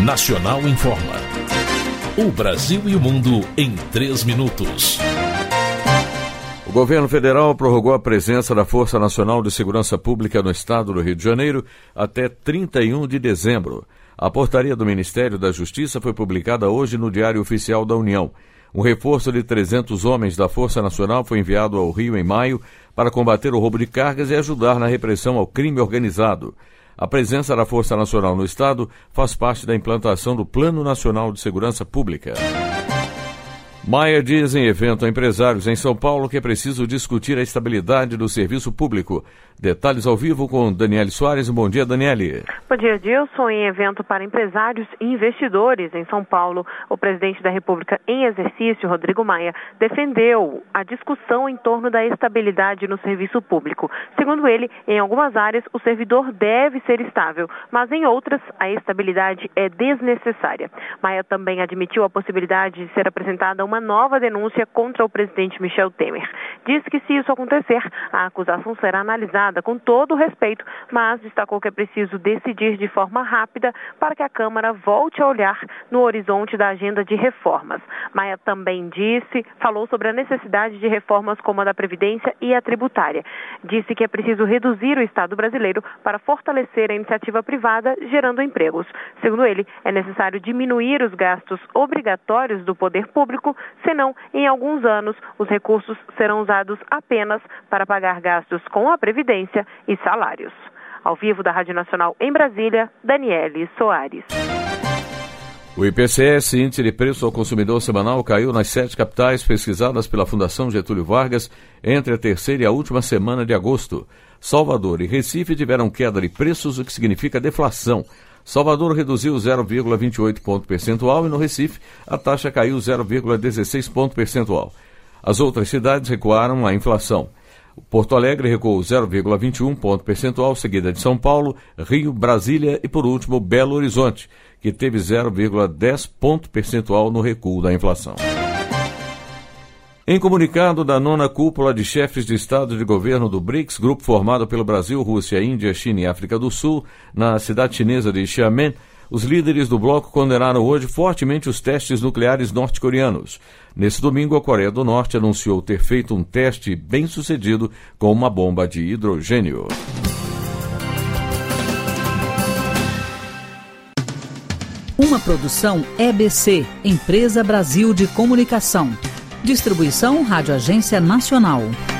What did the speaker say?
Nacional informa. O Brasil e o mundo em 3 minutos. O governo federal prorrogou a presença da Força Nacional de Segurança Pública no estado do Rio de Janeiro até 31 de dezembro. A portaria do Ministério da Justiça foi publicada hoje no Diário Oficial da União. Um reforço de 300 homens da Força Nacional foi enviado ao Rio em maio para combater o roubo de cargas e ajudar na repressão ao crime organizado. A presença da Força Nacional no estado faz parte da implantação do Plano Nacional de Segurança Pública. Maia diz em evento a empresários em São Paulo que é preciso discutir a estabilidade do serviço público. Detalhes ao vivo com Daniele Soares. Bom dia, Daniele. Bom dia, Dilson. Em evento para empresários e investidores em São Paulo, o presidente da República em exercício, Rodrigo Maia, defendeu a discussão em torno da estabilidade no serviço público. Segundo ele, em algumas áreas o servidor deve ser estável, mas em outras a estabilidade é desnecessária. Maia também admitiu a possibilidade de ser apresentada uma nova denúncia contra o presidente Michel Temer. Disse que se isso acontecer, a acusação será analisada com todo o respeito, mas destacou que é preciso decidir de forma rápida para que a Câmara volte a olhar no horizonte da agenda de reformas. Maia também falou sobre a necessidade de reformas como a da Previdência e a tributária. Disse que é preciso reduzir o Estado brasileiro para fortalecer a iniciativa privada, gerando empregos. Segundo ele, é necessário diminuir os gastos obrigatórios do poder público, senão, em alguns anos, os recursos serão usados apenas para pagar gastos com a Previdência e salários. Ao vivo da Rádio Nacional em Brasília, Daniele Soares. O IPCS, Índice de Preço ao Consumidor Semanal, caiu nas 7 capitais pesquisadas pela Fundação Getúlio Vargas entre a terceira e a última semana de agosto. Salvador e Recife tiveram queda de preços, o que significa deflação. Salvador reduziu 0,28 ponto percentual e no Recife a taxa caiu 0,16 ponto percentual. As outras cidades recuaram a inflação. Porto Alegre recuou 0,21 ponto percentual, seguida de São Paulo, Rio, Brasília e, por último, Belo Horizonte, que teve 0,10 ponto percentual no recuo da inflação. Em comunicado da 9ª Cúpula de Chefes de Estado e de Governo do BRICS, grupo formado pelo Brasil, Rússia, Índia, China e África do Sul, na cidade chinesa de Xiamen, os líderes do bloco condenaram hoje fortemente os testes nucleares norte-coreanos. Nesse domingo, a Coreia do Norte anunciou ter feito um teste bem-sucedido com uma bomba de hidrogênio. Uma produção EBC, Empresa Brasil de Comunicação. Distribuição Rádio Agência Nacional.